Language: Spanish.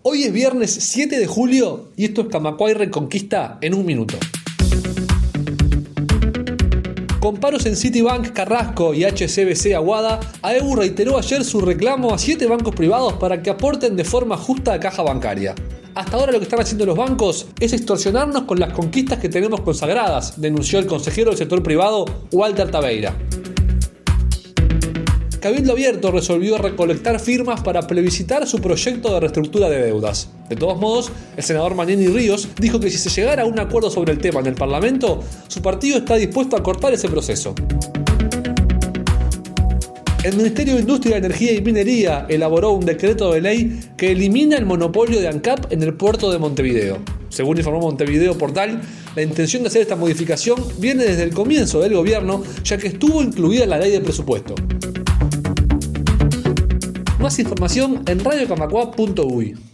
Hoy es viernes 7 de julio y esto es Camacuay Reconquista en un minuto. Con paros en Citibank, Carrasco y HSBC Aguada, AEBU reiteró ayer su reclamo a 7 bancos privados para que aporten de forma justa a caja bancaria. Hasta ahora lo que están haciendo los bancos es extorsionarnos con las conquistas que tenemos consagradas, denunció el consejero del sector privado, Walter Taveira. Cabildo Abierto resolvió recolectar firmas para plebiscitar su proyecto de reestructura de deudas. De todos modos, el senador Manini Ríos dijo que si se llegara a un acuerdo sobre el tema en el Parlamento, su partido está dispuesto a cortar ese proceso. El Ministerio de Industria, Energía y Minería elaboró un decreto de ley que elimina el monopolio de ANCAP en el puerto de Montevideo. Según informó Montevideo Portal, la intención de hacer esta modificación viene desde el comienzo del gobierno, ya que estuvo incluida en la ley de presupuesto. Más información en radiocamacua.uy.